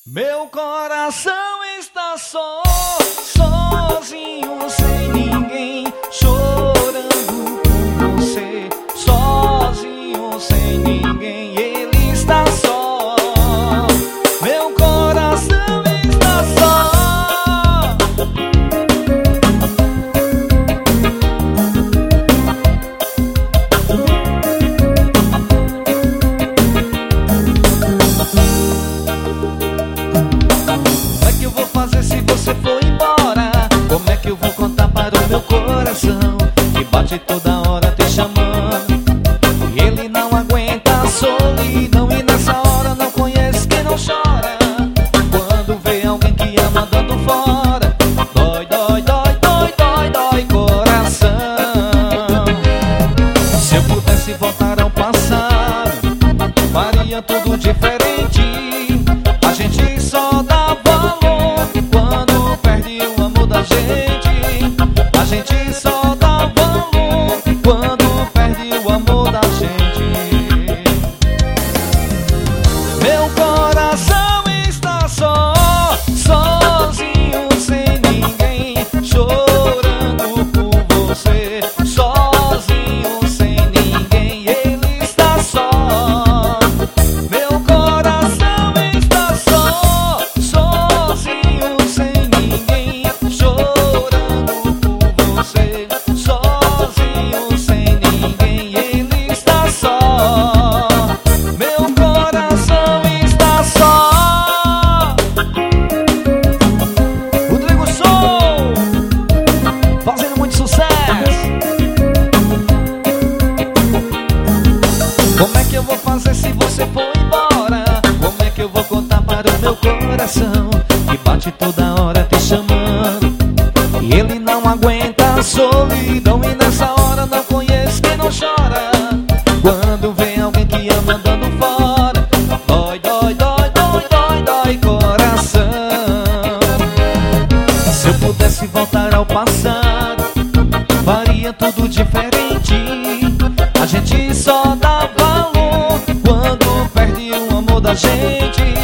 Meu coração está só, sozinho, sem ninguém, chorando por você. Sozinho, sem ninguém, ele está só. Meu coração está só. Como é que eu vou fazer se você for embora? Como é que eu vou contar para o meu coração que bate toda hora te chamando? E ele não aguenta a solidão, e nessa hora não conhece quem não chora. Quando vê alguém que ama dando fora, dói, dói, dói, dói, dói, dói coração. Se eu pudesse voltar ao passado, faria tudo diferente. A gente só dá valor quando perde o amor da gente. A gente só dá valor quando perde o amor da gente. Meu coração está só, sozinho, sem ninguém, chorando por você. Sozinho, sem ninguém, ele está só. Meu coração está só, sozinho, sem ninguém, chorando por você. Sozinho, sem ninguém, ele está só. Meu coração está só. Rodrigo Soul, fazendo muito sucesso. Como é que eu vou fazer se você for embora? Como é que eu vou contar para o meu coração que bate toda hora te chamando? E ele não aguenta a solidão, e nessa hora não conhece quem não chora. Quando vem alguém que ama dando fora, dói, dói, dói, dói, dói, dói coração. Se eu pudesse voltar ao passado, faria tudo diferente. A gente só dá valor quando perde o amor da gente.